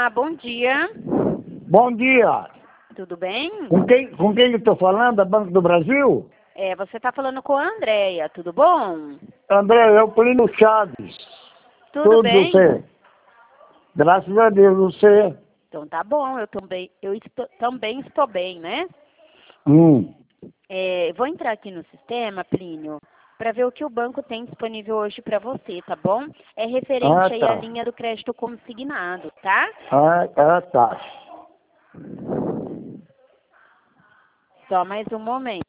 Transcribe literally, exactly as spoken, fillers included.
Olá, bom dia. Bom dia. Tudo bem? Com quem, com quem eu estou falando? Da Banco do Brasil? É, você está falando com a Andréia, tudo bom? André, é o Plínio Chaves. Tudo, Tudo bem? você? Graças a Deus, você. Então tá bom, eu também, eu estou, também estou bem, né? Hum. É, vou entrar aqui no sistema, Plínio, para ver o que o banco tem disponível hoje para você, tá bom? É referente Ah, aí à tá. linha do crédito consignado, tá? Ah, ah, tá. Só mais um momento.